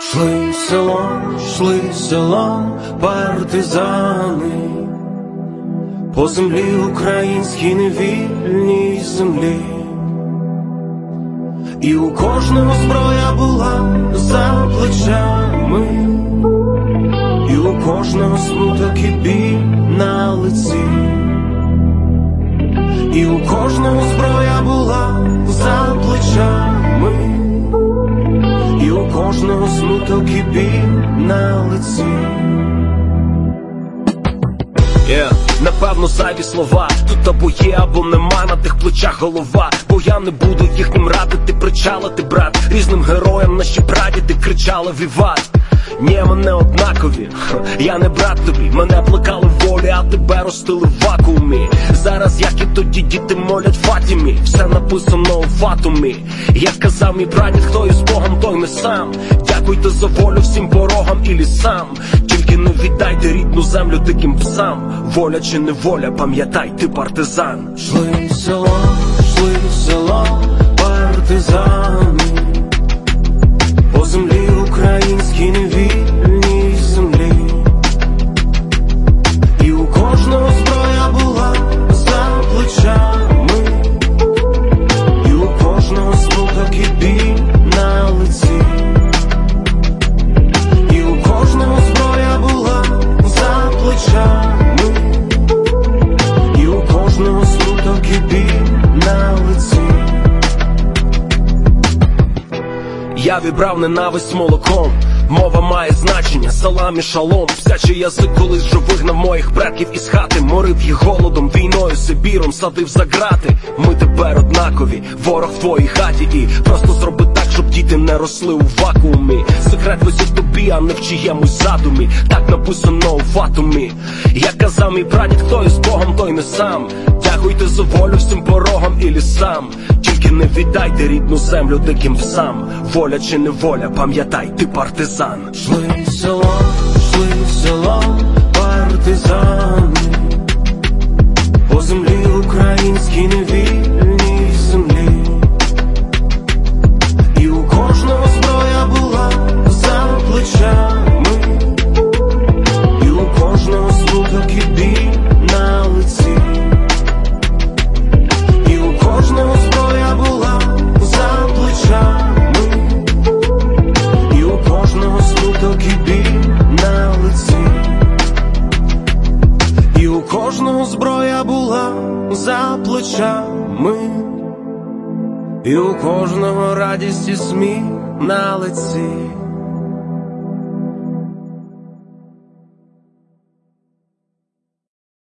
Шли селом партизани по землі українській, невільній землі. І у кожного зброя була за плечами, і у кожного смуток і біль на лиці. І у кожного зброя була за плечами, і у кожного смуток і біль на лиці. Напевно зайві слова, тут або є, або нема на тих плечах голова. Бо я не буду їхнім радити, причалити, брат. Різним героям наші прадіди кричали віват. Ні, ми не однакові, я не брат тобі. Мене плекали в волі, а тебе ростили в вакуумі. Зараз, як і тоді, діти молять Фатімі. Все написано у фатумі. Як казав мій прадід, хто із Богом, той не сам. Дякуйте за волю всім порогам і лісам. Тільки не віддайте рідну землю диким псам. Воля чи не воля, пам'ятай, ти партизан. Шли село партизани по землі українській, невільній землі. І у кожного зброя була за плечами, і у кожного смуток і біль на лиці. І у кожного зброя була за плечами, і у кожного смуток і біль на лиці. Я вібрав ненависть молоком. Мова має значення, салам і шалом. Псячий язик колись же вигнав моїх предків із хати. Морив їх голодом, війною, Сибіром, садив за грати. Ми тепер однакові, ворог в твоїй хаті. І просто зроби так, щоб діти не росли у вакуумі. Секрет весь у тобі, а не в чиємусь задумі. Так написано у фатумі. Як казав мій прадід, хто із Богом, той не сам. Дякуйте за волю всім порогам і лісам. Тільки не віддайте рідну землю диким псам. Воля чи не воля, пам'ятай, ти партизан. Шли село партизани по землі українській, невільній землі. І у кожного зброя була за плечами, і у кожного смуток і біль на лиці. І у кожного зброя була за плечами, і у кожного смуток і біль на лиці. І у кожного зброя була за плечами, і у кожного радість і сміх на лиці.